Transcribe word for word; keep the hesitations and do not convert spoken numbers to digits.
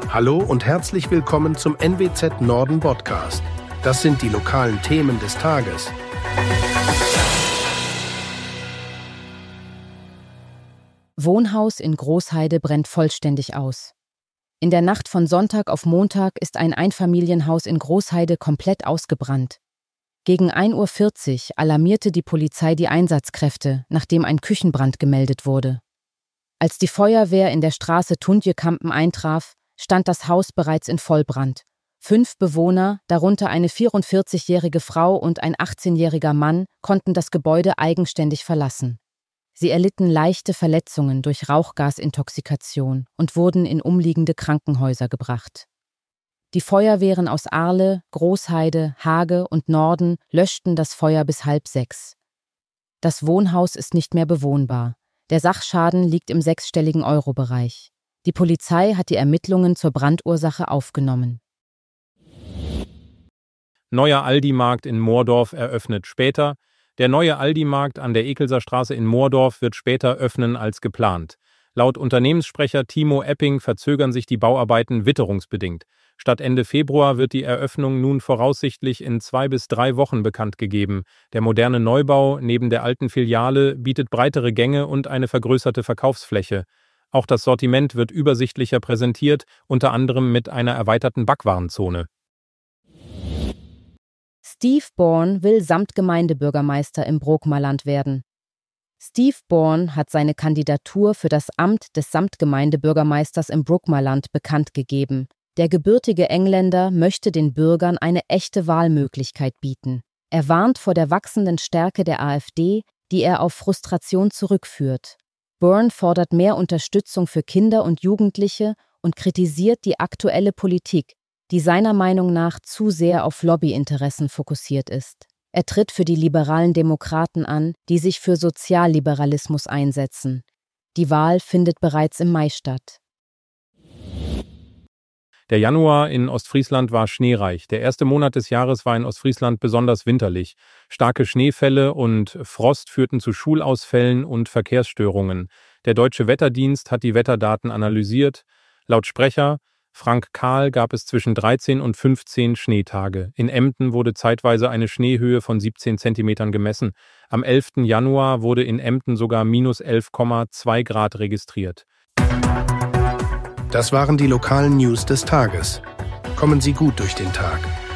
Hallo und herzlich willkommen zum N W Z Norden Podcast. Das sind die lokalen Themen des Tages. Wohnhaus in Großheide brennt vollständig aus. In der Nacht von Sonntag auf Montag ist ein Einfamilienhaus in Großheide komplett ausgebrannt. Gegen ein Uhr vierzig alarmierte die Polizei die Einsatzkräfte, nachdem ein Küchenbrand gemeldet wurde. Als die Feuerwehr in der Straße Tundjekampen eintraf, stand das Haus bereits in Vollbrand. Fünf Bewohner, darunter eine vierundvierzigjährige Frau und ein achtzehnjähriger Mann, konnten das Gebäude eigenständig verlassen. Sie erlitten leichte Verletzungen durch Rauchgasintoxikation und wurden in umliegende Krankenhäuser gebracht. Die Feuerwehren aus Ahrle, Großheide, Hage und Norden löschten das Feuer bis halb sechs. Das Wohnhaus ist nicht mehr bewohnbar. Der Sachschaden liegt im sechsstelligen Euro-Bereich. Die Polizei hat die Ermittlungen zur Brandursache aufgenommen. Neuer Aldi-Markt in Moordorf eröffnet später. Der neue Aldi-Markt an der Ekelser Straße in Moordorf wird später öffnen als geplant. Laut Unternehmenssprecher Timo Epping verzögern sich die Bauarbeiten witterungsbedingt. Statt Ende Februar wird die Eröffnung nun voraussichtlich in zwei bis drei Wochen bekannt gegeben. Der moderne Neubau neben der alten Filiale bietet breitere Gänge und eine vergrößerte Verkaufsfläche. Auch das Sortiment wird übersichtlicher präsentiert, unter anderem mit einer erweiterten Backwarenzone. Steve Born will Samtgemeindebürgermeister im Brookmerland werden. Steve Born hat seine Kandidatur für das Amt des Samtgemeindebürgermeisters im Brookmerland bekannt gegeben. Der gebürtige Engländer möchte den Bürgern eine echte Wahlmöglichkeit bieten. Er warnt vor der wachsenden Stärke der AfD, die er auf Frustration zurückführt. Born fordert mehr Unterstützung für Kinder und Jugendliche und kritisiert die aktuelle Politik, die seiner Meinung nach zu sehr auf Lobbyinteressen fokussiert ist. Er tritt für die liberalen Demokraten an, die sich für Sozialliberalismus einsetzen. Die Wahl findet bereits im Mai statt. Der Januar in Ostfriesland war schneereich. Der erste Monat des Jahres war in Ostfriesland besonders winterlich. Starke Schneefälle und Frost führten zu Schulausfällen und Verkehrsstörungen. Der Deutsche Wetterdienst hat die Wetterdaten analysiert. Laut Sprecher Frank Kahl gab es zwischen dreizehn und fünfzehn Schneetage. In Emden wurde zeitweise eine Schneehöhe von siebzehn Zentimetern gemessen. Am elften Januar wurde in Emden sogar minus elf Komma zwei Grad registriert. Das waren die lokalen News des Tages. Kommen Sie gut durch den Tag.